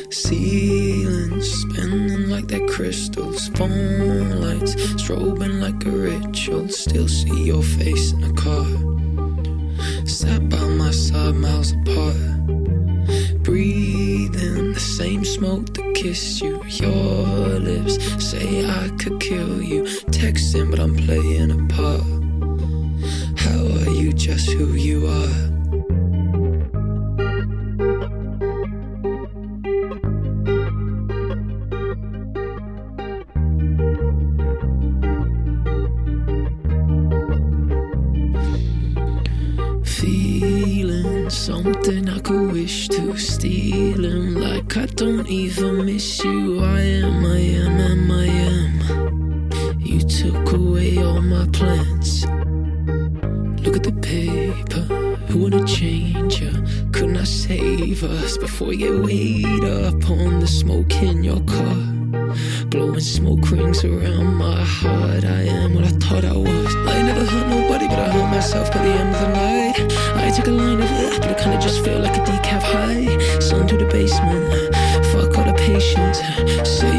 Ceilings spinning like they're crystals, phone lights strobing like a ritual. Still see your face in a car, sat by my side miles apart, breathing the same smoke that kissed you. Your lips say I could kill you, texting but I'm playing a part. How are you just who you are? Feeling something I could wish to, stealing like I don't even miss you. I am. You took away all my plans. Look at the paper, who wanna change ya? Couldn't I save us before you weighed up on the smoke in your car? Blowing smoke rings around my heart. I am what I thought I was. I never hurt nobody, but I hurt myself by the end of the night. I took a line of it, but it kinda just felt like a decaf high. Son to the basement, fuck all the patience. Say